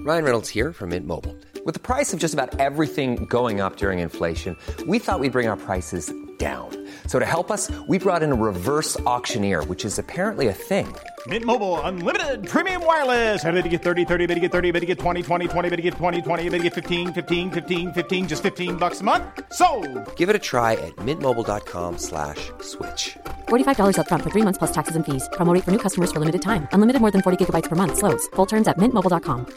Ryan Reynolds here from Mint Mobile. With the price of just about everything going up during inflation, we thought we'd bring our prices down. So to help us, we brought in a reverse auctioneer, which is apparently a thing. Mint Mobile Unlimited Premium Wireless. How to get 30, 30, bit to get 30, bit to get 20, 20, 20, bit to get 20, 20, bit to get 15, 15, 15, 15, just $15 a month? Sold! Give it a try at mintmobile.com/switch. $45 up front for 3 months plus taxes and fees. Promo rate for new customers for limited time. Unlimited more than 40 gigabytes per month. Slows full terms at mintmobile.com.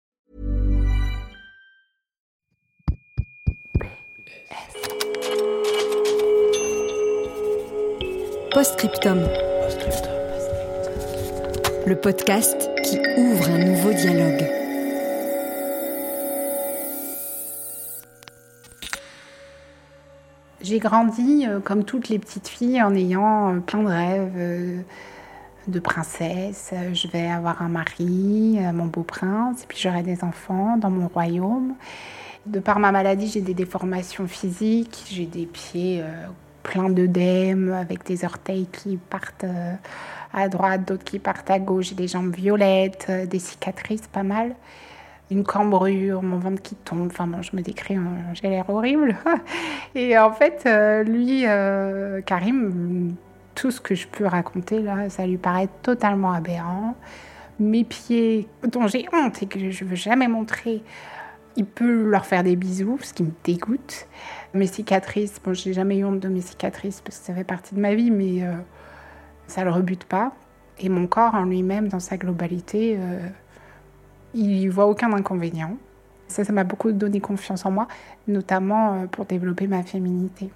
Postscriptum. Le podcast qui ouvre un nouveau dialogue. J'ai grandi, comme toutes les petites filles, en ayant plein de rêves de princesse. Je vais avoir un mari, mon beau prince, et puis j'aurai des enfants dans mon royaume. De par ma maladie, j'ai des déformations physiques, j'ai des pieds pleins d'œdèmes, avec des orteils qui partent à droite, d'autres qui partent à gauche, j'ai des jambes violettes, des cicatrices pas mal. Une cambrure, mon ventre qui tombe, enfin bon, je me décris, j'ai l'air horrible. Et en fait, lui, Karim, tout ce que je peux raconter là, ça lui paraît totalement aberrant. Mes pieds, dont j'ai honte et que je ne veux jamais montrer, il peut leur faire des bisous, ce qui me dégoûte. Mes cicatrices, bon, j'ai jamais eu honte de mes cicatrices parce que ça fait partie de ma vie, mais ça le rebute pas. Et mon corps en lui-même, dans sa globalité, il n'y voit aucun inconvénient. Ça m'a beaucoup donné confiance en moi, notamment pour développer ma féminité.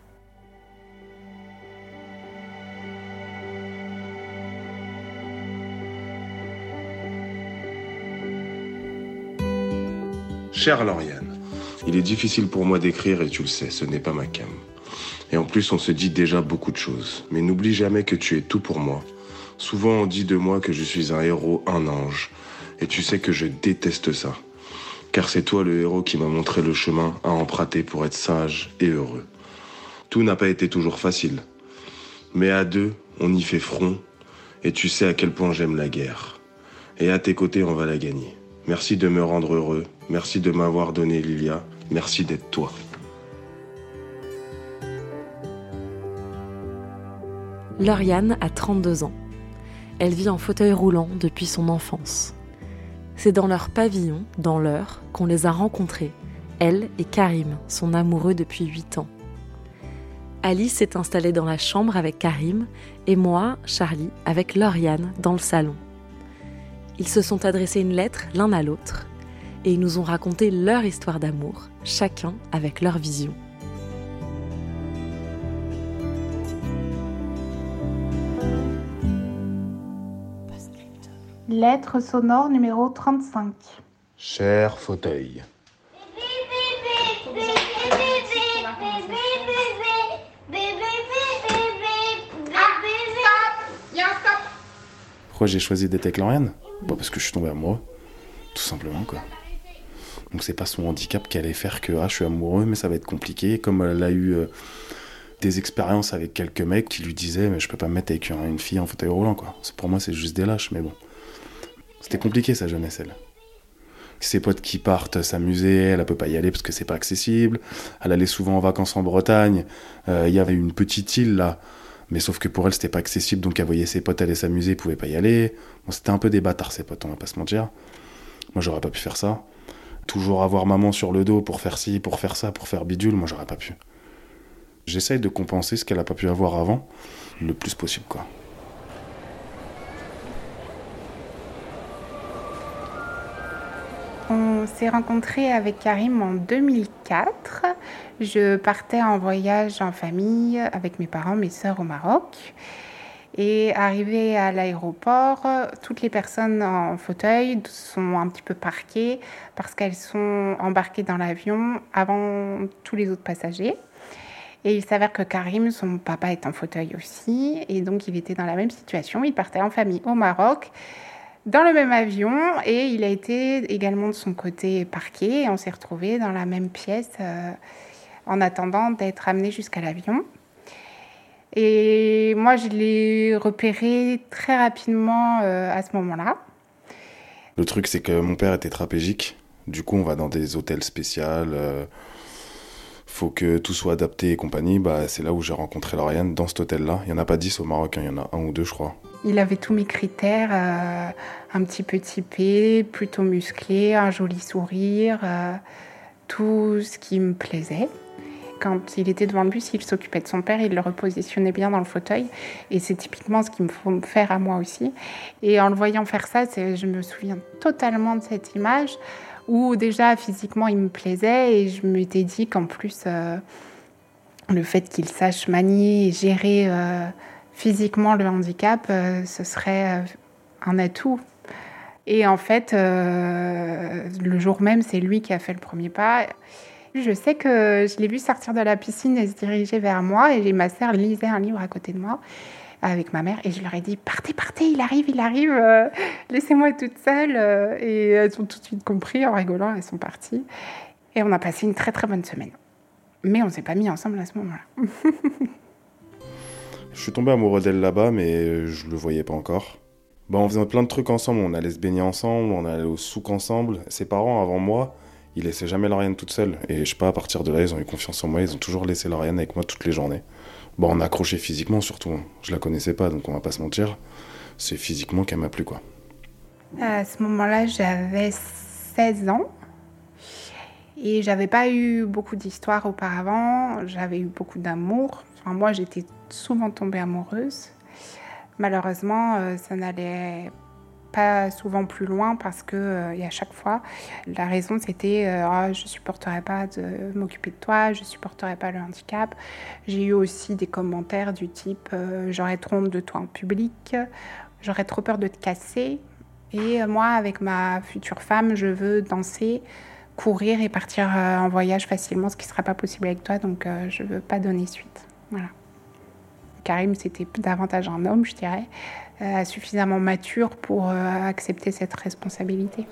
Chère Lauriane, il est difficile pour moi d'écrire et tu le sais, ce n'est pas ma came. Et en plus, on se dit déjà beaucoup de choses. Mais n'oublie jamais que tu es tout pour moi. Souvent, on dit de moi que je suis un héros, un ange. Et tu sais que je déteste ça. Car c'est toi le héros qui m'a montré le chemin à emprunter pour être sage et heureux. Tout n'a pas été toujours facile. Mais à deux, on y fait front. Et tu sais à quel point j'aime la guerre. Et à tes côtés, on va la gagner. Merci de me rendre heureux. Merci de m'avoir donné Lilia. Merci d'être toi. Lauriane a 32 ans. Elle vit en fauteuil roulant depuis son enfance. C'est dans leur pavillon, dans l'Eure, qu'on les a rencontrés. Elle et Karim, son amoureux depuis 8 ans. Alice s'est installée dans la chambre avec Karim et moi, Charlie, avec Lauriane dans le salon. Ils se sont adressés une lettre l'un à l'autre et ils nous ont raconté leur histoire d'amour, chacun avec leur vision. Lettre sonore numéro 35. Cher fauteuil. Pourquoi j'ai choisi d'être avec Lauriane ? Parce que je suis tombé amoureux, tout simplement quoi. Donc c'est pas son handicap qui allait faire que je suis amoureux mais ça va être compliqué. Comme elle a eu des expériences avec quelques mecs qui lui disaient mais je peux pas me mettre avec une fille en fauteuil roulant quoi. Pour moi c'est juste des lâches mais bon. C'était compliqué sa jeunesse elle. Ses potes qui partent s'amuser, elle peut pas y aller parce que c'est pas accessible. Elle allait souvent en vacances en Bretagne. Il y avait une petite île là. Mais sauf que pour elle, c'était pas accessible, donc elle voyait ses potes aller s'amuser, elle pouvait pas y aller. Bon, c'était un peu des bâtards, ses potes, on va pas se mentir. Moi, j'aurais pas pu faire ça. Toujours avoir maman sur le dos pour faire ci, pour faire ça, pour faire bidule, moi, j'aurais pas pu. J'essaye de compenser ce qu'elle a pas pu avoir avant, le plus possible, quoi. On s'est rencontrés avec Karim en 2004. Je partais en voyage en famille avec mes parents, mes sœurs au Maroc. Et arrivée à l'aéroport, toutes les personnes en fauteuil sont un petit peu parquées parce qu'elles sont embarquées dans l'avion avant tous les autres passagers. Et il s'avère que Karim, son papa est en fauteuil aussi. Et donc il était dans la même situation. Il partait en famille au Maroc, dans le même avion, et il a été également de son côté parqué, et on s'est retrouvés dans la même pièce en attendant d'être amenés jusqu'à l'avion. Et moi, je l'ai repéré très rapidement à ce moment-là. Le truc, c'est que mon père était trapégique, Du coup, on va dans des hôtels spéciaux. Faut que tout soit adapté et compagnie. C'est là où j'ai rencontré Lauriane, dans cet hôtel-là. Il n'y en a pas 10 au Maroc, il y en a 1 ou 2, je crois. Il avait tous mes critères, un petit peu typé, plutôt musclé, un joli sourire, tout ce qui me plaisait. Quand il était devant le bus, il s'occupait de son père, il le repositionnait bien dans le fauteuil. Et c'est typiquement ce qu'il me faut faire à moi aussi. Et en le voyant faire ça, je me souviens totalement de cette image où déjà physiquement il me plaisait. Et je m'étais dit qu'en plus, le fait qu'il sache manier et gérer physiquement le handicap, ce serait un atout. Et en fait, le jour même, c'est lui qui a fait le premier pas. Je sais que je l'ai vu sortir de la piscine et se diriger vers moi. Et ma sœur lisait un livre à côté de moi avec ma mère. Et je leur ai dit, partez, il arrive, laissez-moi toute seule. Et elles ont tout de suite compris, en rigolant, elles sont parties. Et on a passé une très très bonne semaine. Mais on ne s'est pas mis ensemble à ce moment-là. Je suis tombé amoureux d'elle là-bas, mais je le voyais pas encore. On faisait plein de trucs ensemble, on allait se baigner ensemble, on allait au souk ensemble. Ses parents, avant moi, ils laissaient jamais Lauriane toute seule. Et je sais pas, à partir de là, ils ont eu confiance en moi, ils ont toujours laissé Lauriane avec moi toutes les journées. On a accroché physiquement surtout. Je la connaissais pas, donc on va pas se mentir. C'est physiquement qu'elle m'a plu, quoi. À ce moment-là, j'avais 16 ans. Et j'avais pas eu beaucoup d'histoires auparavant. J'avais eu beaucoup d'amour. Enfin, moi, j'étais souvent tombée amoureuse. Malheureusement, ça n'allait pas souvent plus loin parce que et à chaque fois, la raison c'était je supporterais pas de m'occuper de toi, je supporterais pas le handicap. J'ai eu aussi des commentaires du type j'aurais trop honte de toi en public, j'aurais trop peur de te casser. Et moi, avec ma future femme, je veux danser, courir et partir en voyage facilement, ce qui ne sera pas possible avec toi, donc je veux pas donner suite. Voilà. Karim, c'était davantage un homme, je dirais, suffisamment mature pour accepter cette responsabilité.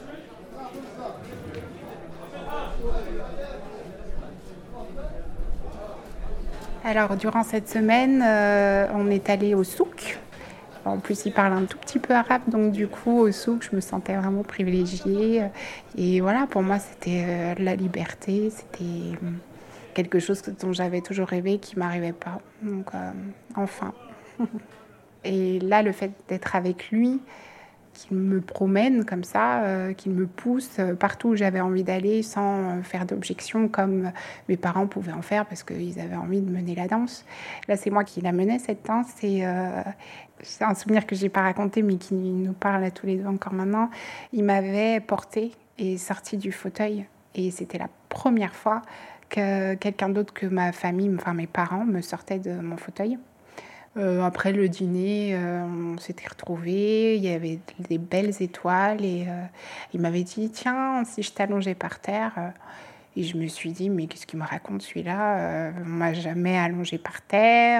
Alors, durant cette semaine, on est allé au souk. En plus, il parle un tout petit peu arabe, donc du coup, au souk, je me sentais vraiment privilégiée. Et voilà, pour moi, c'était la liberté, c'était quelque chose dont j'avais toujours rêvé, qui ne m'arrivait pas. Donc, enfin. Et là, le fait d'être avec lui, qu'il me promène comme ça, qu'il me pousse partout où j'avais envie d'aller sans faire d'objection comme mes parents pouvaient en faire parce qu'ils avaient envie de mener la danse. Là, c'est moi qui la menais, cette danse. Et c'est un souvenir que je n'ai pas raconté, mais qui nous parle à tous les deux encore maintenant. Il m'avait portée et sortie du fauteuil. Et c'était la première fois que quelqu'un d'autre que ma famille, enfin mes parents, me sortait de mon fauteuil. Après le dîner, on s'était retrouvés, il y avait des belles étoiles et il m'avait dit « Tiens, si je t'allongeais par terre ?» Et je me suis dit « Mais qu'est-ce qu'il me raconte celui-là on m'a jamais allongée par terre. »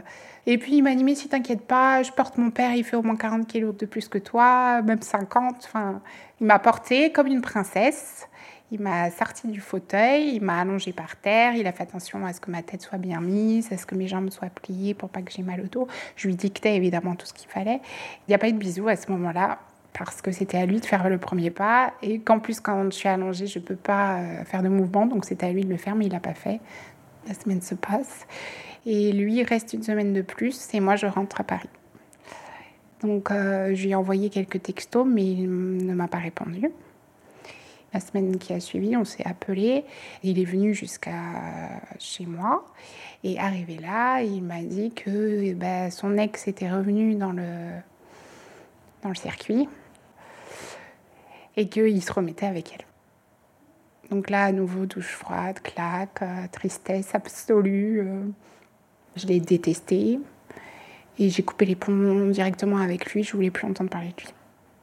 Et puis il m'a dit « Mais si t'inquiète pas, je porte mon père, il fait au moins 40 kilos de plus que toi, même 50. » Enfin, il m'a portée comme une princesse. Il m'a sorti du fauteuil, il m'a allongée par terre, il a fait attention à ce que ma tête soit bien mise, à ce que mes jambes soient pliées pour pas que j'ai mal au dos. Je lui dictais évidemment tout ce qu'il fallait. Il n'y a pas eu de bisous à ce moment-là parce que c'était à lui de faire le premier pas et qu'en plus quand je suis allongée, je ne peux pas faire de mouvement, donc c'était à lui de le faire, mais il ne l'a pas fait. La semaine se passe et lui il reste une semaine de plus et moi je rentre à Paris. Donc je lui ai envoyé quelques textos mais il ne m'a pas répondu. La semaine qui a suivi, on s'est appelé. Il est venu jusqu'à chez moi. Et arrivé là, il m'a dit que son ex était revenu dans le circuit et qu'il se remettait avec elle. Donc là, à nouveau, douche froide, claque, tristesse absolue. Je l'ai détesté. Et j'ai coupé les ponts directement avec lui. Je ne voulais plus entendre parler de lui.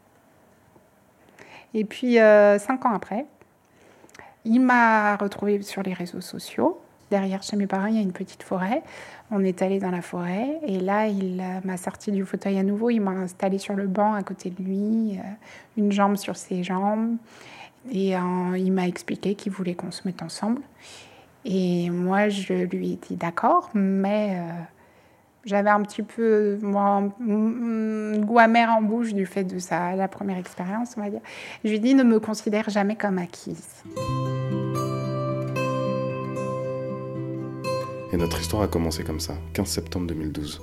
Et puis, 5 ans après, il m'a retrouvée sur les réseaux sociaux. Derrière, chez mes parents, il y a une petite forêt. On est allé dans la forêt. Et là, il m'a sorti du fauteuil à nouveau. Il m'a installée sur le banc à côté de lui, une jambe sur ses jambes. Et il m'a expliqué qu'il voulait qu'on se mette ensemble. Et moi, je lui ai dit d'accord, mais J'avais un petit peu un goût amer en bouche du fait de la première expérience, on va dire. Je lui ai dit, ne me considère jamais comme acquise. Et notre histoire a commencé comme ça, 15 septembre 2012.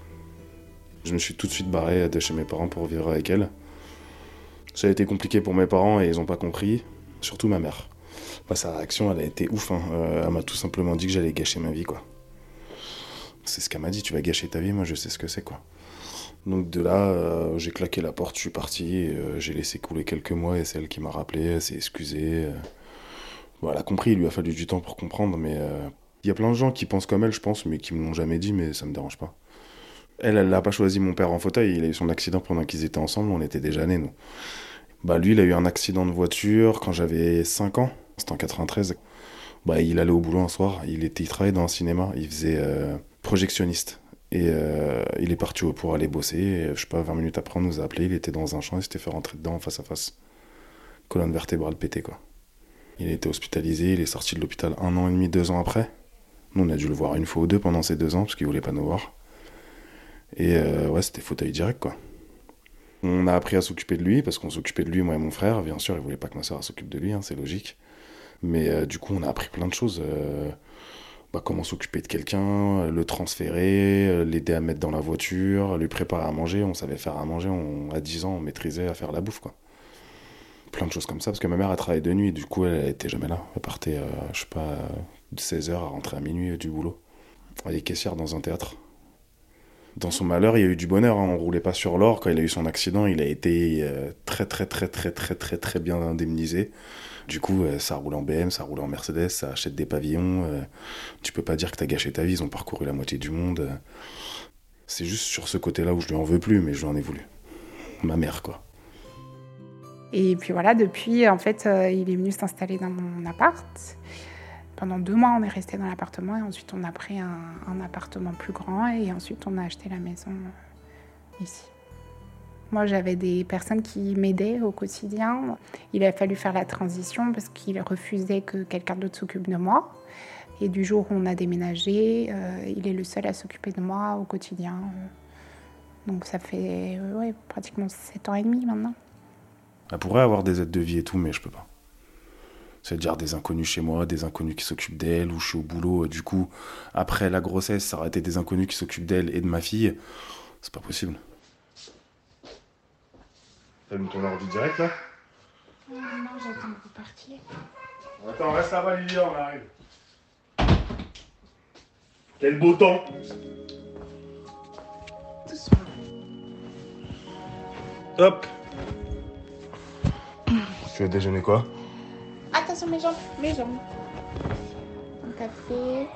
Je me suis tout de suite barré de chez mes parents pour vivre avec elle. Ça a été compliqué pour mes parents et ils n'ont pas compris, surtout ma mère. Sa réaction, elle a été ouf. Elle m'a tout simplement dit que j'allais gâcher ma vie, quoi. C'est ce qu'elle m'a dit, tu vas gâcher ta vie, moi je sais ce que c'est, quoi. Donc de là, j'ai claqué la porte, je suis parti, et, j'ai laissé couler quelques mois et c'est elle qui m'a rappelé, elle s'est excusée. Elle a compris, il lui a fallu du temps pour comprendre, mais il y a plein de gens qui pensent comme elle, je pense, mais qui me l'ont jamais dit, mais ça me dérange pas. Elle n'a pas choisi mon père en fauteuil, il a eu son accident pendant qu'ils étaient ensemble, on était déjà nés, nous. Lui, il a eu un accident de voiture quand j'avais 5 ans, c'était en 93. Il allait au boulot un soir, il travaillait dans un cinéma, il faisait projectionniste. Et il est parti pour aller bosser, et, 20 minutes après on nous a appelé, il était dans un champ, il s'était fait rentrer dedans face à face. Colonne vertébrale pétée, quoi. Il a été hospitalisé, il est sorti de l'hôpital 1 an et demi, 2 ans après. Nous, on a dû le voir une fois ou deux pendant ces 2 ans, parce qu'il voulait pas nous voir. Et c'était fauteuil direct, quoi. On a appris à s'occuper de lui, parce qu'on s'occupait de lui, moi et mon frère. Bien sûr, il voulait pas que ma soeur s'occupe de lui, c'est logique. Mais du coup, on a appris plein de choses. Comment s'occuper de quelqu'un, le transférer, l'aider à mettre dans la voiture, lui préparer à manger. On savait faire à manger, à 10 ans, on maîtrisait à faire la bouffe, quoi. Plein de choses comme ça, parce que ma mère a travaillé de nuit, du coup, elle était jamais là. Elle partait, de 16h à rentrer à minuit du boulot. Elle est caissière dans un théâtre. Dans son malheur, il y a eu du bonheur, on roulait pas sur l'or. Quand il a eu son accident, il a été très bien indemnisé. Du coup, ça roule en BM, ça roule en Mercedes, ça achète des pavillons. Tu peux pas dire que t'as gâché ta vie, ils ont parcouru la moitié du monde. C'est juste sur ce côté-là où je lui en veux plus, mais je lui en ai voulu. Ma mère, quoi. Et puis voilà, depuis, en fait, il est venu s'installer dans mon appart. Pendant 2 mois, on est resté dans l'appartement et ensuite on a pris un appartement plus grand et ensuite on a acheté la maison ici. Moi, j'avais des personnes qui m'aidaient au quotidien. Il a fallu faire la transition parce qu'il refusait que quelqu'un d'autre s'occupe de moi. Et du jour où on a déménagé, il est le seul à s'occuper de moi au quotidien. Donc ça fait pratiquement 7 ans et demi maintenant. Elle pourrait avoir des aides de vie et tout, mais je peux pas. C'est-à-dire des inconnus chez moi, des inconnus qui s'occupent d'elle, ou je suis au boulot. Du coup, après la grossesse, ça aurait été des inconnus qui s'occupent d'elle et de ma fille. C'est pas possible. T'as mis ton ordi direct, là ? Non, j'attends que vous partiez. Attends, reste là-bas, Lily, on arrive. Quel beau temps ! Doucement. Hop. Tu vas déjeuner quoi ? Attention, mes jambes. Un café.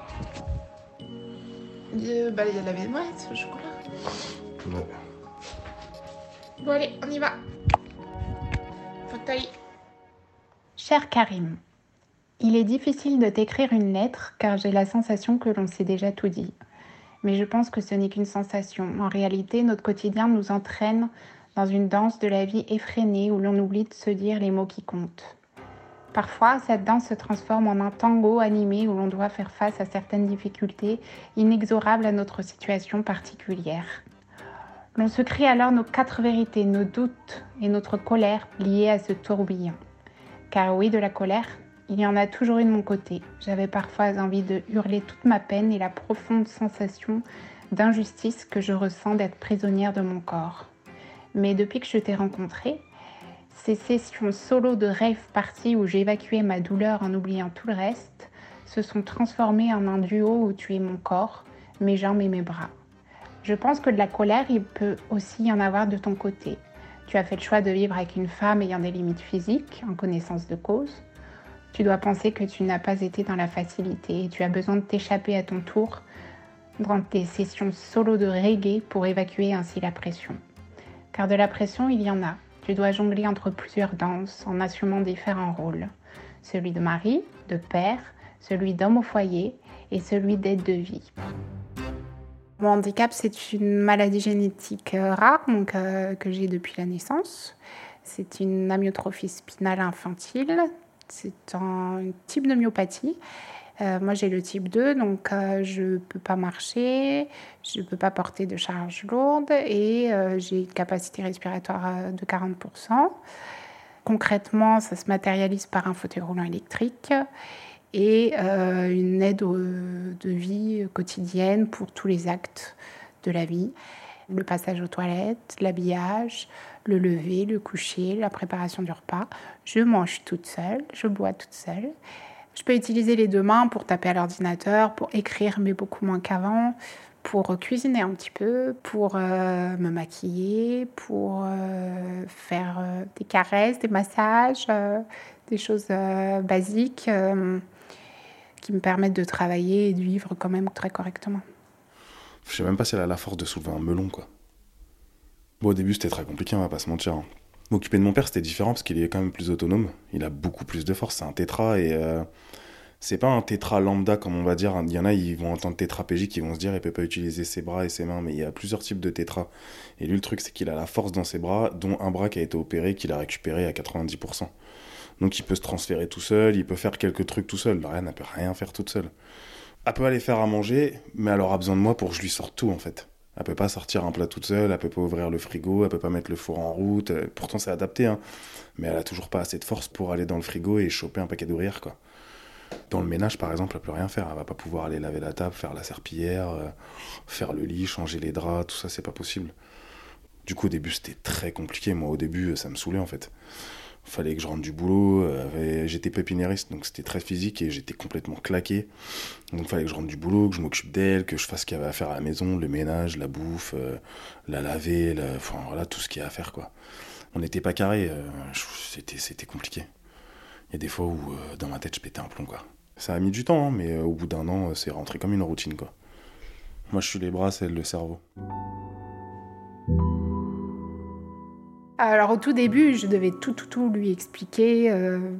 Il y a de la baignoire, au chocolat. Ouais. Bon, allez, on y va. Fauteuil. Cher Karim, il est difficile de t'écrire une lettre car j'ai la sensation que l'on s'est déjà tout dit. Mais je pense que ce n'est qu'une sensation. En réalité, notre quotidien nous entraîne dans une danse de la vie effrénée où l'on oublie de se dire les mots qui comptent. Parfois, cette danse se transforme en un tango animé où l'on doit faire face à certaines difficultés inexorables à notre situation particulière. L'on se crie alors nos 4 vérités, nos doutes et notre colère liées à ce tourbillon. Car oui, de la colère, il y en a toujours eu de mon côté. J'avais parfois envie de hurler toute ma peine et la profonde sensation d'injustice que je ressens d'être prisonnière de mon corps. Mais depuis que je t'ai rencontrée, ces sessions solo de rave party où j'évacuais ma douleur en oubliant tout le reste se sont transformées en un duo où tu es mon corps, mes jambes et mes bras. Je pense que de la colère, il peut aussi y en avoir de ton côté. Tu as fait le choix de vivre avec une femme ayant des limites physiques, en connaissance de cause. Tu dois penser que tu n'as pas été dans la facilité et tu as besoin de t'échapper à ton tour dans tes sessions solo de reggae pour évacuer ainsi la pression. Car de la pression, il y en a. Tu dois jongler entre plusieurs danses en assumant différents rôles. Celui de mari, de père, celui d'homme au foyer et celui d'aide de vie. Mon handicap, c'est une maladie génétique rare que j'ai depuis la naissance. C'est une amyotrophie spinale infantile. C'est un type de myopathie Moi, j'ai le type 2, donc je ne peux pas marcher, je ne peux pas porter de charge lourde et j'ai une capacité respiratoire de 40%. Concrètement, ça se matérialise par un fauteuil roulant électrique et une aide de vie quotidienne pour tous les actes de la vie. Le passage aux toilettes, l'habillage, le lever, le coucher, la préparation du repas. Je mange toute seule, je bois toute seule. Je peux utiliser les 2 mains pour taper à l'ordinateur, pour écrire, mais beaucoup moins qu'avant, pour cuisiner un petit peu, pour me maquiller, pour faire des caresses, des massages, des choses basiques qui me permettent de travailler et de vivre quand même très correctement. Je sais même pas si elle a la force de soulever un melon, quoi. Bon, au début, c'était très compliqué, on va pas se mentir. Hein. M'occuper de mon père, c'était différent parce qu'il est quand même plus autonome. Il a beaucoup plus de force, c'est un tétra et c'est pas un tétra lambda comme on va dire. Il y en a, ils vont entendre tétraplégique, ils vont se dire il peut pas utiliser ses bras et ses mains, mais il y a plusieurs types de tétra. Et lui, le truc, c'est qu'il a la force dans ses bras, dont un bras qui a été opéré, qu'il a récupéré à 90%. Donc il peut se transférer tout seul, il peut faire quelques trucs tout seul. Lauriane, elle peut rien faire toute seule. Elle peut aller faire à manger, mais elle aura besoin de moi pour que je lui sorte tout, en fait. Elle peut pas sortir un plat toute seule, elle peut pas ouvrir le frigo, elle peut pas mettre le four en route. Pourtant, c'est adapté, hein. Mais elle a toujours pas assez de force pour aller dans le frigo et choper un paquet d'ouvrières, quoi. Dans le ménage, par exemple, elle peut rien faire. Elle va pas pouvoir aller laver la table, faire la serpillière, faire le lit, changer les draps, tout ça, c'est pas possible. Du coup, au début, c'était très compliqué. Moi, au début, ça me saoulait, en fait. Fallait que je rentre du boulot, j'étais pépiniériste, donc c'était très physique et j'étais complètement claqué. Donc il fallait que je rentre du boulot, que je m'occupe d'elle, que je fasse ce qu'il y avait à faire à la maison, le ménage, la bouffe, la laver, enfin voilà, tout ce qu'il y a à faire, quoi. On n'était pas carré, c'était compliqué. Il y a des fois où dans ma tête je pétais un plomb, quoi. Ça a mis du temps, hein, mais au bout d'un an, c'est rentré comme une routine, quoi. Moi je suis les bras, c'est elle le cerveau. Alors au tout début, je devais tout lui expliquer.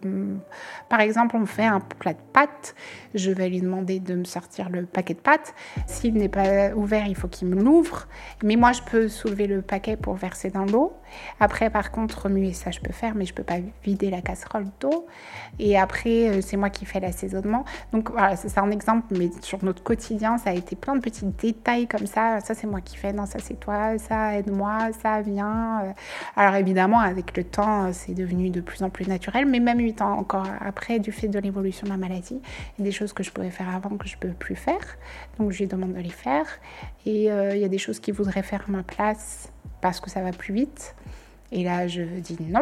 Par exemple, on me fait un plat de pâtes. Je vais lui demander de me sortir le paquet de pâtes. S'il n'est pas ouvert, il faut qu'il me l'ouvre. Mais moi, je peux soulever le paquet pour verser dans l'eau. Après, par contre, remuer, ça, je peux faire, mais je ne peux pas vider la casserole d'eau. Et après, c'est moi qui fais l'assaisonnement. Donc voilà, c'est un exemple, mais sur notre quotidien, ça a été plein de petits détails comme ça. Ça, c'est moi qui fais. Non, ça, c'est toi. Ça, aide-moi. Ça, viens. Alors évidemment, avec le temps, c'est devenu de plus en plus naturel, mais même 8 ans encore après, du fait de l'évolution de la maladie, il y a des choses que je pouvais faire avant que je ne peux plus faire, donc je lui demande de les faire. Et il y a des choses qu'il voudrait faire à ma place parce que ça va plus vite. Et là, je dis non.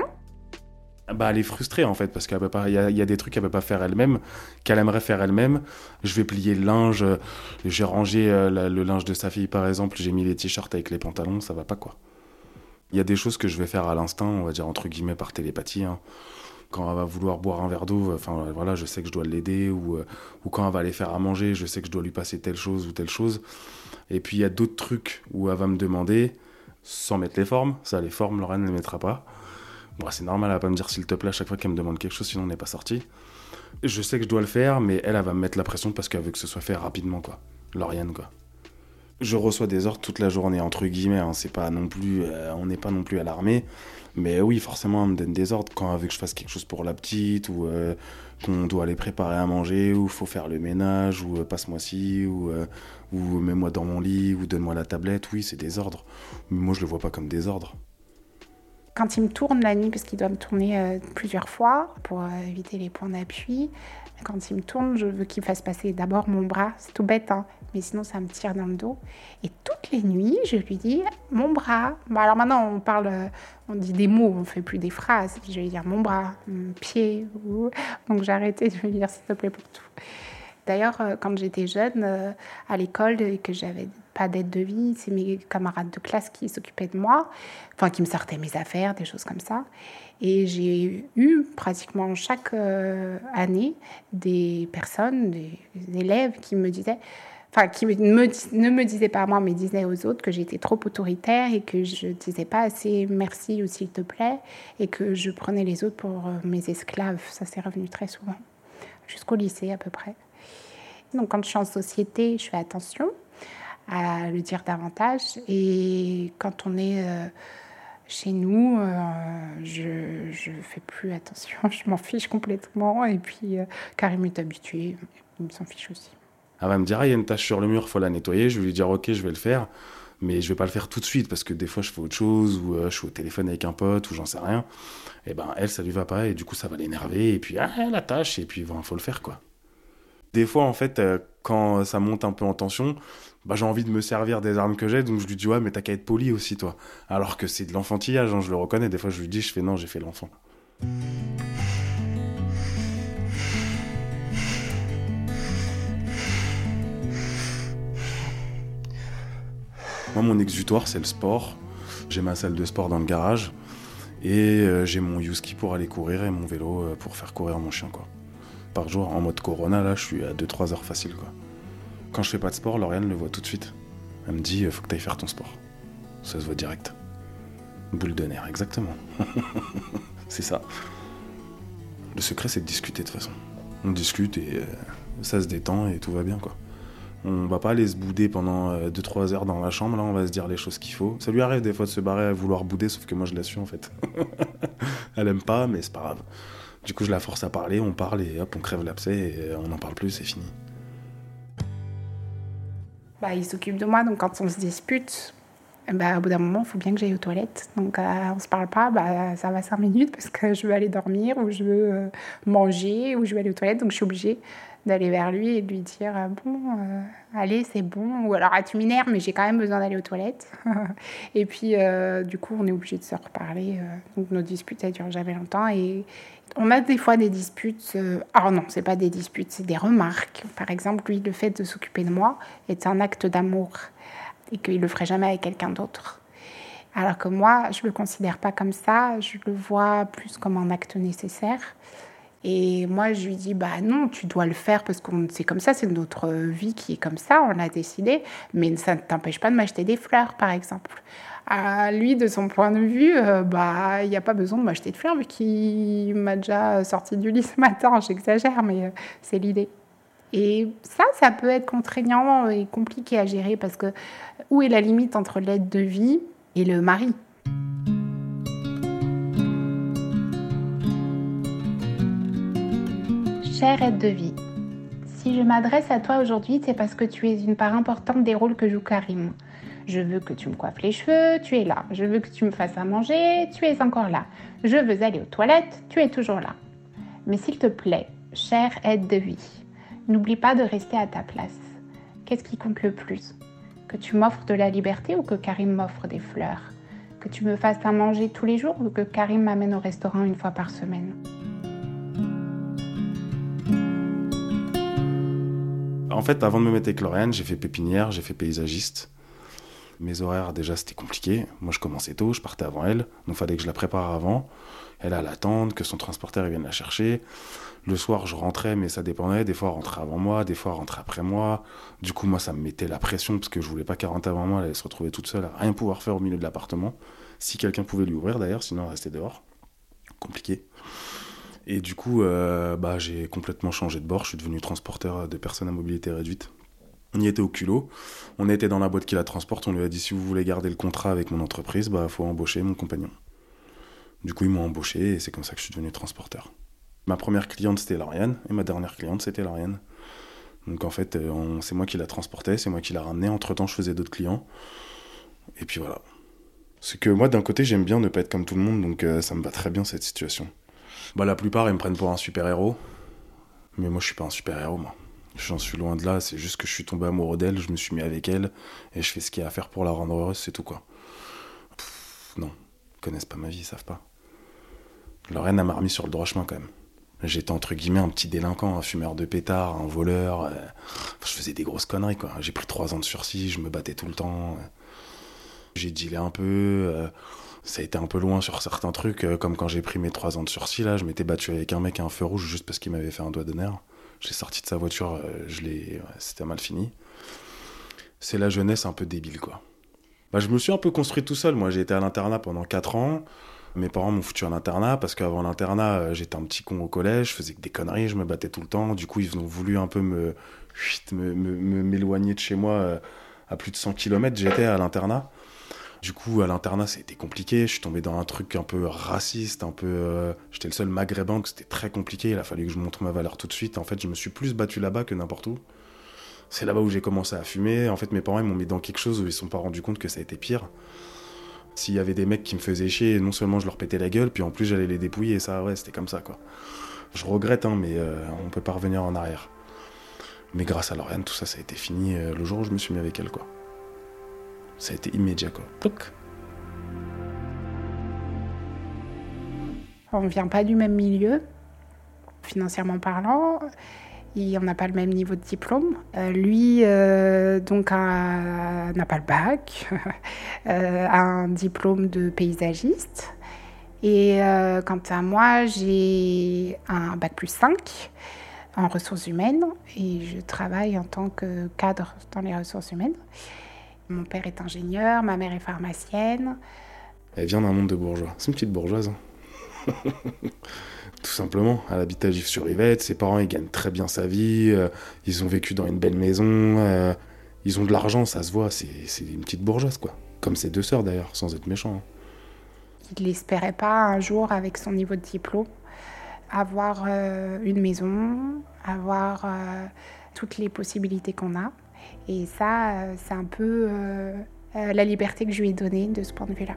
Bah, elle est frustrée en fait, parce qu'il y a des trucs qu'elle peut pas faire elle-même, qu'elle aimerait faire elle-même. Je vais plier le linge, j'ai rangé le linge de sa fille par exemple, j'ai mis les t-shirts avec les pantalons, ça va pas, quoi. Il y a des choses que je vais faire à l'instinct, on va dire entre guillemets par télépathie, hein. Quand elle va vouloir boire un verre d'eau, enfin voilà, je sais que je dois l'aider, ou quand elle va aller faire à manger, je sais que je dois lui passer telle chose ou telle chose. Et puis il y a d'autres trucs où elle va me demander, sans mettre les formes, ça les formes, Lauriane ne les mettra pas. Bon, c'est normal, elle va pas me dire s'il te plaît à chaque fois qu'elle me demande quelque chose, sinon on n'est pas sorti. Je sais que je dois le faire, mais elle va me mettre la pression parce qu'elle veut que ce soit fait rapidement, quoi. Lauriane, quoi. Je reçois des ordres toute la journée, entre guillemets, hein. C'est pas non plus, on n'est pas non plus à l'armée, mais oui, forcément, on me donne des ordres quand elle veut que je fasse quelque chose pour la petite, ou qu'on doit aller préparer à manger, ou faut faire le ménage, ou passe-moi ci, ou mets-moi dans mon lit, ou donne-moi la tablette. Oui, c'est des ordres, mais moi je le vois pas comme des ordres. Quand il me tourne la nuit, parce qu'il doit me tourner plusieurs fois pour éviter les points d'appui, quand il me tourne, je veux qu'il fasse passer d'abord mon bras. C'est tout bête, hein, mais sinon ça me tire dans le dos. Et toutes les nuits, je lui dis mon bras. Bon, alors maintenant, on dit des mots, on ne fait plus des phrases. Je vais lui dire mon bras, mon pied. Donc j'ai arrêté de lui dire s'il te plaît pour tout. D'ailleurs, quand j'étais jeune, à l'école, et que j'avais pas d'aide de vie, c'est mes camarades de classe qui s'occupaient de moi, enfin qui me sortaient mes affaires, des choses comme ça. Et j'ai eu pratiquement chaque année des personnes, des élèves qui me disaient, enfin qui ne me disaient pas à moi, mais disaient aux autres que j'étais trop autoritaire et que je disais pas assez merci ou s'il te plaît, et que je prenais les autres pour mes esclaves. Ça s'est revenu très souvent, jusqu'au lycée à peu près. Donc quand je suis en société, je fais attention à le dire davantage. Et quand on est Chez nous, je fais plus attention, je m'en fiche complètement. Et puis, Karim est habitué, il s'en fiche aussi. Elle va me dire, il y a une tache sur le mur, il faut la nettoyer. Je vais lui dire, ok, je vais le faire, mais je vais pas le faire tout de suite parce que des fois, je fais autre chose ou je suis au téléphone avec un pote ou j'en sais rien. Et ben, elle, ça lui va pas et du coup, ça va l'énerver. Et puis, la tâche, et puis, il faut le faire, quoi. Des fois, en fait, quand ça monte un peu en tension, j'ai envie de me servir des armes que j'ai, donc je lui dis, ouais, mais t'as qu'à être poli aussi, toi. Alors que c'est de l'enfantillage, je le reconnais. Des fois, je lui dis, non, j'ai fait l'enfant. Moi, mon exutoire, c'est le sport. J'ai ma salle de sport dans le garage. Et j'ai mon Youski pour aller courir et mon vélo pour faire courir mon chien, quoi. Par jour, en mode Corona, là, je suis à 2-3 heures facile, quoi. Quand je fais pas de sport, Lauriane le voit tout de suite. Elle me dit, faut que t'ailles faire ton sport. Ça se voit direct. Boule de nerfs, exactement. C'est ça. Le secret, c'est de discuter, de toute façon. On discute et ça se détend et tout va bien, quoi. On va pas aller se bouder pendant 2-3 heures dans la chambre, là, on va se dire les choses qu'il faut. Ça lui arrive des fois de se barrer à vouloir bouder, sauf que moi je la suis en fait. Elle aime pas, mais c'est pas grave. Du coup, je la force à parler, on parle et hop, on crève l'abcès et on n'en parle plus, c'est fini. Il s'occupe de moi, donc quand on se dispute, au bout d'un moment, il faut bien que j'aille aux toilettes. Donc on se parle pas, ça va 5 minutes parce que je veux aller dormir ou je veux manger ou je veux aller aux toilettes, donc je suis obligée d'aller vers lui et de lui dire allez, c'est bon, ou alors tu m'énerves, mais j'ai quand même besoin d'aller aux toilettes. Et puis du coup, on est obligé de se reparler. Donc nos disputes, elles durent jamais longtemps et on a des fois des disputes. Alors non, c'est pas des disputes, c'est des remarques. Par exemple, lui, le fait de s'occuper de moi est un acte d'amour et qu'il le ferait jamais avec quelqu'un d'autre. Alors que moi, je le considère pas comme ça, je le vois plus comme un acte nécessaire. Et moi, je lui dis, non, tu dois le faire parce que c'est comme ça, c'est notre vie qui est comme ça, on l'a décidé. Mais ça ne t'empêche pas de m'acheter des fleurs, par exemple. Lui, de son point de vue, il n'y a pas besoin de m'acheter de fleurs vu qu'il m'a déjà sorti du lit ce matin. J'exagère, mais c'est l'idée. Et ça peut être contraignant et compliqué à gérer parce que où est la limite entre l'aide de vie et le mari ? Chère aide de vie, si je m'adresse à toi aujourd'hui, c'est parce que tu es une part importante des rôles que joue Karim. Je veux que tu me coiffes les cheveux, tu es là. Je veux que tu me fasses à manger, tu es encore là. Je veux aller aux toilettes, tu es toujours là. Mais s'il te plaît, chère aide de vie, n'oublie pas de rester à ta place. Qu'est-ce qui compte le plus ? Que tu m'offres de la liberté ou que Karim m'offre des fleurs ? Que tu me fasses à manger tous les jours ou que Karim m'amène au restaurant une fois par semaine ? En fait, avant de me mettre avec Lauriane, j'ai fait pépinière, j'ai fait paysagiste. Mes horaires, déjà, c'était compliqué. Moi, je commençais tôt, je partais avant elle. Donc, il fallait que je la prépare avant. Elle allait attendre, que son transporteur vienne la chercher. Le soir, je rentrais, mais ça dépendait. Des fois, elle rentrait avant moi, des fois, elle rentrait après moi. Du coup, moi, ça me mettait la pression parce que je voulais pas qu'elle rentre avant moi. Elle allait se retrouver toute seule à rien pouvoir faire au milieu de l'appartement. Si quelqu'un pouvait lui ouvrir, d'ailleurs, sinon elle restait dehors. Compliqué. Et du coup, j'ai complètement changé de bord. Je suis devenu transporteur de personnes à mobilité réduite. On y était au culot. On était dans la boîte qui la transporte. On lui a dit, si vous voulez garder le contrat avec mon entreprise, faut embaucher mon compagnon. Du coup, ils m'ont embauché et c'est comme ça que je suis devenu transporteur. Ma première cliente, c'était Lauriane. Et ma dernière cliente, c'était Lauriane. Donc en fait, c'est moi qui la transportais, c'est moi qui la ramenais. Entre-temps, je faisais d'autres clients. Et puis voilà. C'est que moi, d'un côté, j'aime bien ne pas être comme tout le monde. Donc ça me va très bien, cette situation. La plupart, ils me prennent pour un super-héros. Mais moi, je suis pas un super-héros, moi. J'en suis loin de là, c'est juste que je suis tombé amoureux d'elle, je me suis mis avec elle, et je fais ce qu'il y a à faire pour la rendre heureuse, c'est tout, quoi. Non, ils connaissent pas ma vie, ils savent pas. Lauriane, elle m'a remis sur le droit chemin, quand même. J'étais, entre guillemets, un petit délinquant, un fumeur de pétards, un voleur. Je faisais des grosses conneries, quoi. J'ai pris 3 ans de sursis, je me battais tout le temps. J'ai dealé un peu... Ça a été un peu loin sur certains trucs, comme quand j'ai pris mes 3 ans de sursis, là, je m'étais battu avec un mec à un feu rouge juste parce qu'il m'avait fait un doigt d'honneur. J'ai sorti de sa voiture, c'était mal fini. C'est la jeunesse un peu débile, quoi. Je me suis un peu construit tout seul, moi j'ai été à l'internat pendant 4 ans. Mes parents m'ont foutu à l'internat parce qu'avant l'internat, j'étais un petit con au collège, je faisais que des conneries, je me battais tout le temps. Du coup, ils ont voulu un peu m'éloigner de chez moi à plus de 100 km, j'étais à l'internat. Du coup, à l'internat, ça a été compliqué. Je suis tombé dans un truc un peu raciste, j'étais le seul maghrébin, donc c'était très compliqué. Il a fallu que je montre ma valeur tout de suite. En fait, je me suis plus battu là-bas que n'importe où. C'est là-bas où j'ai commencé à fumer. En fait, mes parents ils m'ont mis dans quelque chose où ils ne se sont pas rendus compte que ça a été pire. S'il y avait des mecs qui me faisaient chier, non seulement je leur pétais la gueule, puis en plus j'allais les dépouiller. Et ça, ouais, c'était comme ça, quoi. Je regrette, mais on peut pas revenir en arrière. Mais grâce à Lauriane, tout ça, ça a été fini le jour où je me suis mis avec elle, quoi. Ça a été immédiat, quoi. Pouc. On ne vient pas du même milieu, financièrement parlant. On n'a pas le même niveau de diplôme. Lui, donc, n'a pas le bac, a un diplôme de paysagiste. Et quant à moi, j'ai un bac plus 5 en ressources humaines et je travaille en tant que cadre dans les ressources humaines. Mon père est ingénieur, ma mère est pharmacienne. Elle vient d'un monde de bourgeois. C'est une petite bourgeoise. Tout simplement. Elle habite à Gif-sur-Yvette, ses parents ils gagnent très bien sa vie, ils ont vécu dans une belle maison, ils ont de l'argent, ça se voit, c'est une petite bourgeoise, quoi. Comme ses 2 sœurs d'ailleurs, sans être méchant. Il n'espérait pas un jour, avec son niveau de diplôme, avoir une maison, avoir toutes les possibilités qu'on a. Et ça, c'est un peu la liberté que je lui ai donnée de ce point de vue-là.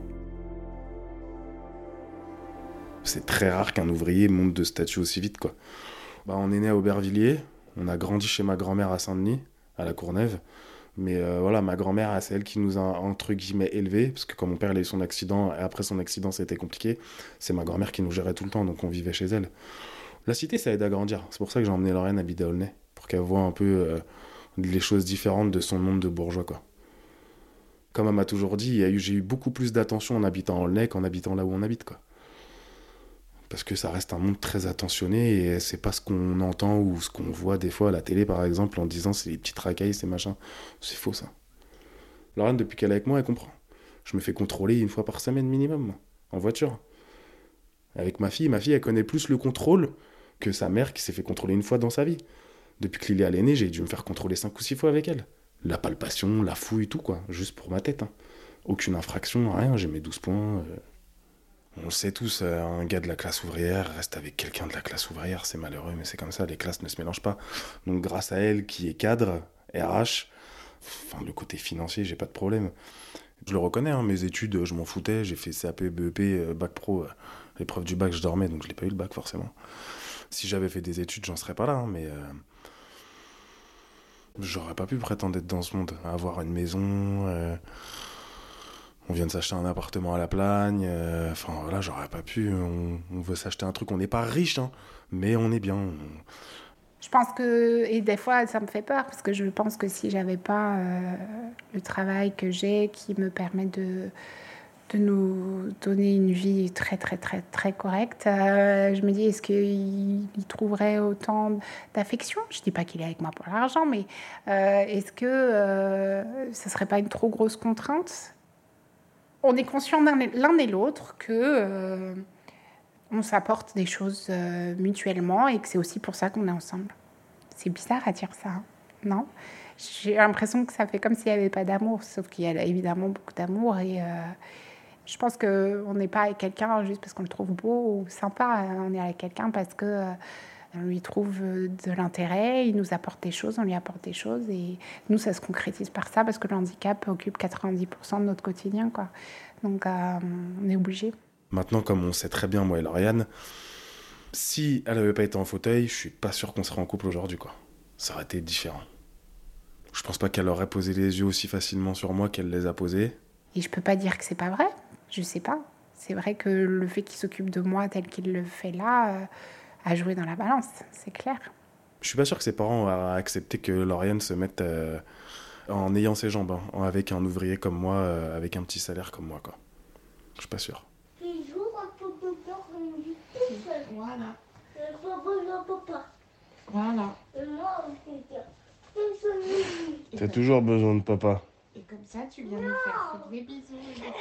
C'est très rare qu'un ouvrier monte de statut aussi vite, quoi. On est né à Aubervilliers, on a grandi chez ma grand-mère à Saint-Denis, à la Courneuve. Mais voilà, ma grand-mère, c'est elle qui nous a, entre guillemets, élevés, parce que quand mon père a eu son accident, et après son accident, ça a été compliqué, c'est ma grand-mère qui nous gérait tout le temps, donc on vivait chez elle. La cité, ça aide à grandir. C'est pour ça que j'ai emmené Lauriane habiter à Aulnay, pour qu'elle voit un peu les choses différentes de son monde de bourgeois, quoi. Comme elle m'a toujours dit, j'ai eu beaucoup plus d'attention en habitant à Aulnay qu'en habitant là où on habite, quoi. Parce que ça reste un monde très attentionné et c'est pas ce qu'on entend ou ce qu'on voit des fois à la télé, par exemple, en disant c'est les petites racailles, c'est machin. C'est faux, ça. Lauriane, depuis qu'elle est avec moi, elle comprend. Je me fais contrôler 1 fois par semaine minimum, moi, en voiture. Avec ma fille, elle connaît plus le contrôle que sa mère qui s'est fait contrôler 1 fois dans sa vie. Depuis que Lily est née, j'ai dû me faire contrôler 5 ou 6 fois avec elle. La palpation, la fouille, tout, quoi. Juste pour ma tête. Aucune infraction, rien, j'ai mes 12 points. On le sait tous, un gars de la classe ouvrière reste avec quelqu'un de la classe ouvrière, c'est malheureux, mais c'est comme ça, les classes ne se mélangent pas. Donc grâce à elle, qui est cadre, RH, le côté financier, j'ai pas de problème. Je le reconnais, mes études, je m'en foutais, j'ai fait CAP, BEP, Bac Pro, l'épreuve du bac, je dormais, donc je l'ai pas eu le bac forcément. Si j'avais fait des études, j'en serais pas là, mais j'aurais pas pu prétendre être dans ce monde, avoir une maison... On vient de s'acheter un appartement à la Plagne, voilà, j'aurais pas pu, on veut s'acheter un truc, on n'est pas riche, mais on est bien. Je pense que, et des fois ça me fait peur, parce que je pense que si j'avais pas le travail que j'ai, qui me permet de nous donner une vie très très très très correcte, je me dis, est-ce qu'il trouverait autant d'affection ? Je dis pas qu'il est avec moi pour l'argent, mais est-ce que ce serait pas une trop grosse contrainte ? On est conscient l'un et l'autre que on s'apporte des choses mutuellement et que c'est aussi pour ça qu'on est ensemble. C'est bizarre à dire ça, non ? J'ai l'impression que ça fait comme s'il n'y avait pas d'amour, sauf qu'il y a évidemment beaucoup d'amour. Et je pense qu'on n'est pas avec quelqu'un juste parce qu'on le trouve beau ou sympa. On est avec quelqu'un parce que... on lui trouve de l'intérêt, il nous apporte des choses, on lui apporte des choses. Et nous, ça se concrétise par ça, parce que le handicap occupe 90% de notre quotidien, quoi. Donc, on est obligé. Maintenant, comme on sait très bien, moi et Lauriane, si elle n'avait pas été en fauteuil, je suis pas sûr qu'on serait en couple aujourd'hui, quoi. Ça aurait été différent. Je pense pas qu'elle aurait posé les yeux aussi facilement sur moi qu'elle les a posés. Et je peux pas dire que c'est pas vrai. Je sais pas. C'est vrai que le fait qu'il s'occupe de moi tel qu'il le fait là... à jouer dans la balance, c'est clair. Je suis pas sûr que ses parents aient accepté que Lauriane se mette en ayant ses jambes, avec un ouvrier comme moi, avec un petit salaire comme moi, quoi. Je suis pas sûr. Voilà. Voilà. T'as toujours besoin de papa. Et comme ça, tu viens nous faire des bisous.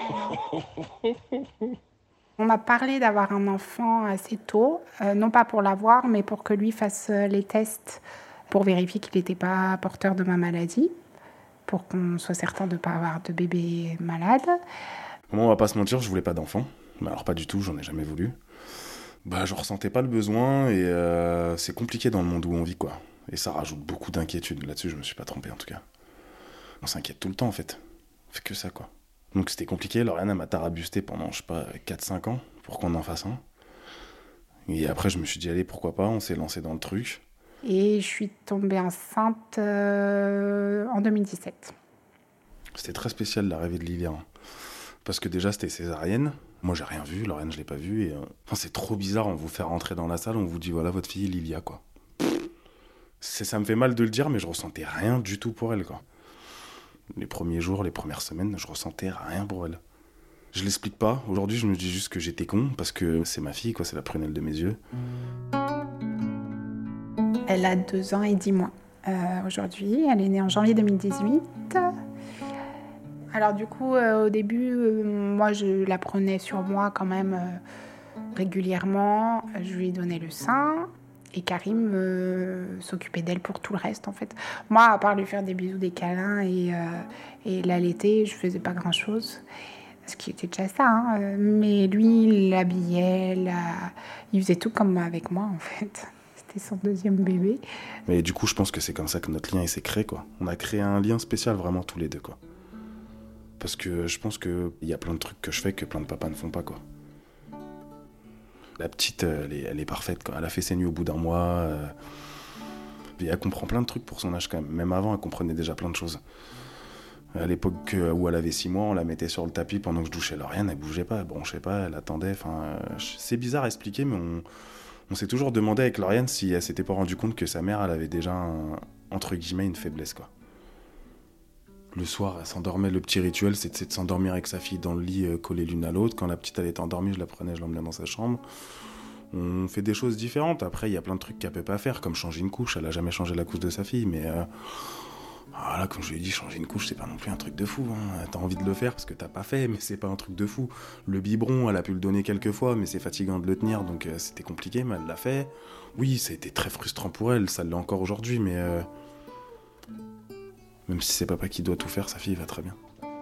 On m'a parlé d'avoir un enfant assez tôt, non pas pour l'avoir, mais pour que lui fasse les tests pour vérifier qu'il n'était pas porteur de ma maladie, pour qu'on soit certain de ne pas avoir de bébé malade. Moi, on va pas se mentir, je voulais pas d'enfant. Mais alors pas du tout, j'en ai jamais voulu. Je ressentais pas le besoin et c'est compliqué dans le monde où on vit, quoi. Et ça rajoute beaucoup d'inquiétude. Là-dessus, je me suis pas trompé, en tout cas. On s'inquiète tout le temps, en fait. On fait que ça, quoi. Donc c'était compliqué. Lauriane, elle m'a tarabusté pendant, 4-5 ans pour qu'on en fasse un. Et après, je me suis dit, allez, pourquoi pas, on s'est lancé dans le truc. Et je suis tombée enceinte en 2017. C'était très spécial, l'arrivée de Lilia. Parce que déjà, c'était césarienne. Moi, j'ai rien vu. Lauriane, je l'ai pas vue. Et, c'est trop bizarre, on vous fait rentrer dans la salle, on vous dit, voilà, votre fille, Lilia, quoi. Ça me fait mal de le dire, mais je ressentais rien du tout pour elle, quoi. Les premiers jours, les premières semaines, je ressentais rien pour elle. Je l'explique pas. Aujourd'hui, je me dis juste que j'étais con, parce que c'est ma fille, quoi, c'est la prunelle de mes yeux. Elle a 2 ans et 10 mois aujourd'hui. Elle est née en janvier 2018. Alors du coup, au début, moi, je la prenais sur moi quand même régulièrement. Je lui donnais le sein. Et Karim s'occupait d'elle pour tout le reste, en fait. Moi, à part lui faire des bisous, des câlins et l'allaiter, je faisais pas grand-chose. Ce qui était déjà ça, hein. Mais lui, il l'habillait, il faisait tout comme avec moi, en fait. C'était son 2e bébé. Mais du coup, je pense que c'est comme ça que notre lien il s'est créé, quoi. On a créé un lien spécial, vraiment, tous les deux, quoi. Parce que je pense qu'il y a plein de trucs que je fais que plein de papas ne font pas, quoi. La petite, elle est parfaite, quoi. Elle a fait ses nuits au bout d'1 mois. Et elle comprend plein de trucs pour son âge, quand même. Même avant, elle comprenait déjà plein de choses. À l'époque où elle avait 6 mois, on la mettait sur le tapis pendant que je douchais Lauriane, elle bougeait pas, elle bronchait pas, elle attendait. C'est bizarre à expliquer, mais on s'est toujours demandé avec Lauriane si elle s'était pas rendu compte que sa mère, elle avait déjà, entre guillemets, une faiblesse, quoi. Le soir, elle s'endormait. Le petit rituel, c'était de s'endormir avec sa fille dans le lit, collée l'une à l'autre. Quand la petite, elle était endormie, je la prenais, je l'emmenais dans sa chambre. On fait des choses différentes. Après, il y a plein de trucs qu'elle peut pas faire, comme changer une couche. Elle a jamais changé la couche de sa fille, mais... Voilà, comme je lui ai dit, changer une couche, c'est pas non plus un truc de fou. Hein. T'as envie de le faire parce que t'as pas fait, mais c'est pas un truc de fou. Le biberon, elle a pu le donner quelques fois, mais c'est fatigant de le tenir, donc c'était compliqué, mais elle l'a fait. Oui, ça a été très frustrant pour elle, ça l'est encore aujourd'hui, mais... Même si c'est papa qui doit tout faire, sa fille va très bien.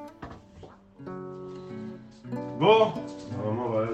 Bon, maman va.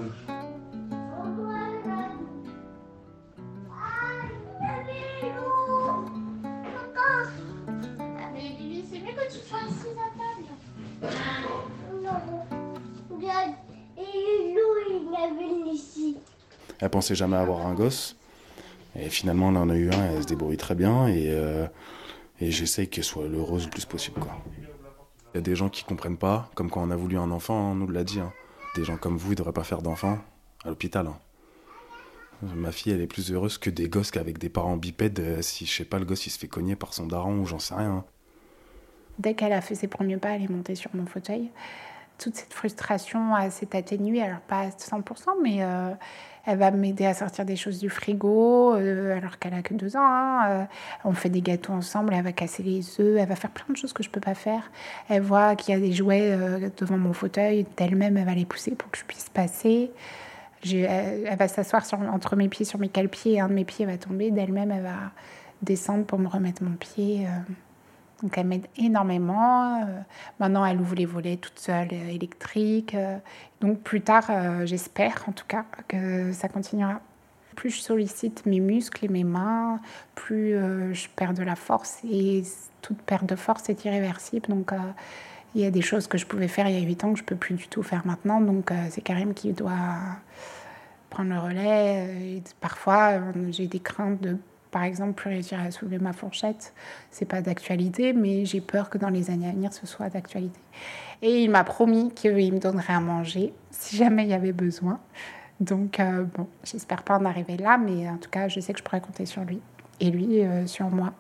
C'est mieux que tu sois assise à table. Non. Regarde, et Lou, il avait ici. Elle pensait jamais avoir un gosse. Et finalement, là, on a eu un, elle se débrouille très bien. Et j'essaye qu'elle soit heureuse le plus possible, quoi. Il y a des gens qui comprennent pas, comme quand on a voulu un enfant, on nous l'a dit. Hein. Des gens comme vous, ils devraient pas faire d'enfants à l'hôpital. Hein. Ma fille, elle est plus heureuse que des gosses qu'avec des parents bipèdes. Si, je sais pas, le gosse, il se fait cogner par son daron ou j'en sais rien. Hein. Dès qu'elle a fait ses premiers pas, elle est montée sur mon fauteuil. Toute cette frustration s'est atténuée, alors pas à 100%, mais elle va m'aider à sortir des choses du frigo, alors qu'elle a que 2 ans. Hein. On fait des gâteaux ensemble, elle va casser les œufs, elle va faire plein de choses que je peux pas faire. Elle voit qu'il y a des jouets devant mon fauteuil, d'elle-même, elle va les pousser pour que je puisse passer. Elle va s'asseoir entre mes pieds, sur mes cale-pieds, et un de mes pieds va tomber. D'elle-même, elle va descendre pour me remettre mon pied. Donc elle m'aide énormément. Maintenant, elle ouvre les volets toute seule, électrique. Donc plus tard, j'espère en tout cas que ça continuera. Plus je sollicite mes muscles et mes mains, plus je perds de la force. Et toute perte de force est irréversible. Donc il y a des choses que je pouvais faire il y a 8 ans que je ne peux plus du tout faire maintenant. Donc c'est Karim qui doit prendre le relais. Et parfois, j'ai des craintes de... Par exemple, plus réussir à soulever ma fourchette, c'est pas d'actualité, mais j'ai peur que dans les années à venir, ce soit d'actualité. Et il m'a promis qu'il me donnerait à manger si jamais il y avait besoin. Donc, bon, j'espère pas en arriver là, mais en tout cas, je sais que je pourrais compter sur lui. Et lui, sur moi.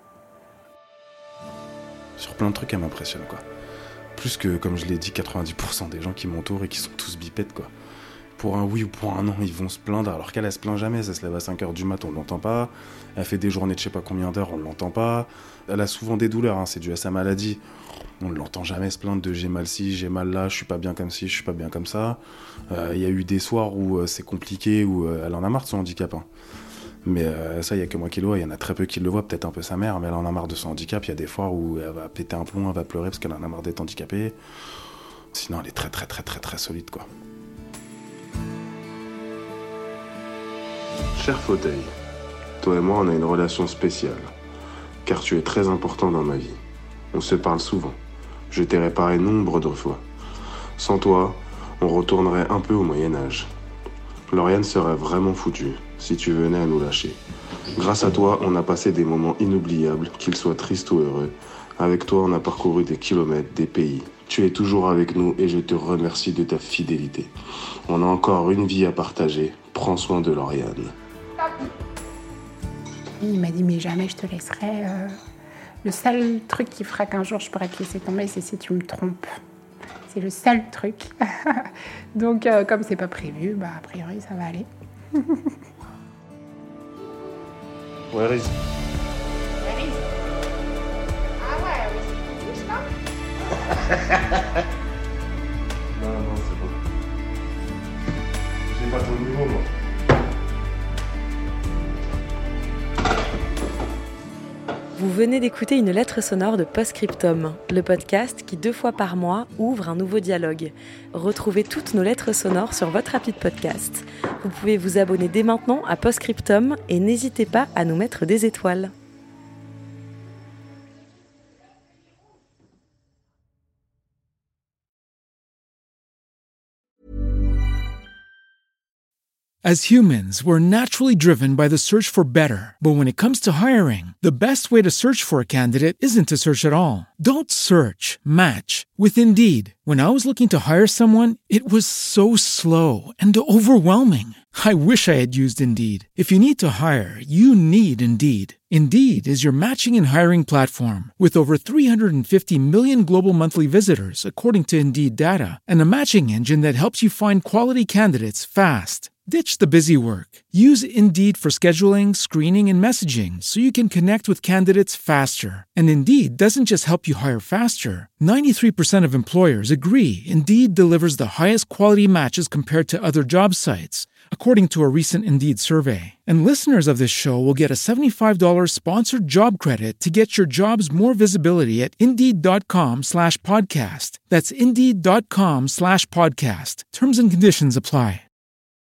Sur plein de trucs, elle m'impressionne, quoi. Plus que, comme je l'ai dit, 90% des gens qui m'entourent et qui sont tous bipèdes, quoi. Pour un oui ou pour un non, ils vont se plaindre, alors qu'elle se plaint jamais. Elle se lève à 5h du mat, on l'entend pas. Elle fait des journées de je sais pas combien d'heures, on l'entend pas. Elle a souvent des douleurs, hein, c'est dû à sa maladie. On ne l'entend jamais se plaindre de j'ai mal ci, j'ai mal là, je suis pas bien comme ci, je suis pas bien comme ça. Il y a eu des soirs où c'est compliqué, où elle en a marre de son handicap. Hein. Mais ça, il n'y a que moi qui le vois. Il y en a très peu qui le voient, peut-être un peu sa mère, mais elle en a marre de son handicap. Il y a des fois où elle va péter un plomb, elle va pleurer parce qu'elle en a marre d'être handicapée. Sinon, elle est très, très, très, très, très solide, quoi. Cher fauteuil, toi et moi, on a une relation spéciale, car tu es très important dans ma vie. On se parle souvent. Je t'ai réparé nombre de fois. Sans toi, on retournerait un peu au Moyen-Âge. Lauriane serait vraiment foutue si tu venais à nous lâcher. Grâce à toi, on a passé des moments inoubliables, qu'ils soient tristes ou heureux. Avec toi, on a parcouru des kilomètres, des pays. Tu es toujours avec nous et je te remercie de ta fidélité. On a encore une vie à partager. Prends soin de Lauriane. Il m'a dit, mais jamais je te laisserai. Le seul truc qui fera qu'un jour je pourrais te laisser tomber, c'est si tu me trompes. C'est le seul truc. Donc, comme c'est pas prévu, a priori, ça va aller. Where is? Ah ouais, c'est bouge là. Non, c'est bon. J'ai pas ton numéro, moi. Vous venez d'écouter une lettre sonore de Postscriptum, le podcast qui 2 fois par mois ouvre un nouveau dialogue. Retrouvez toutes nos lettres sonores sur votre appli de podcast. Vous pouvez vous abonner dès maintenant à Postscriptum et n'hésitez pas à nous mettre des étoiles. As humans, we're naturally driven by the search for better. But when it comes to hiring, the best way to search for a candidate isn't to search at all. Don't search, match with Indeed. When I was looking to hire someone, it was so slow and overwhelming. I wish I had used Indeed. If you need to hire, you need Indeed. Indeed is your matching and hiring platform with over 350 million global monthly visitors, according to Indeed data, and a matching engine that helps you find quality candidates fast. Ditch the busy work. Use Indeed for scheduling, screening, and messaging so you can connect with candidates faster. And Indeed doesn't just help you hire faster. 93% of employers agree Indeed delivers the highest quality matches compared to other job sites, according to a recent Indeed survey. And listeners of this show will get a $75 sponsored job credit to get your jobs more visibility at Indeed.com/podcast. That's Indeed.com/podcast. Terms and conditions apply.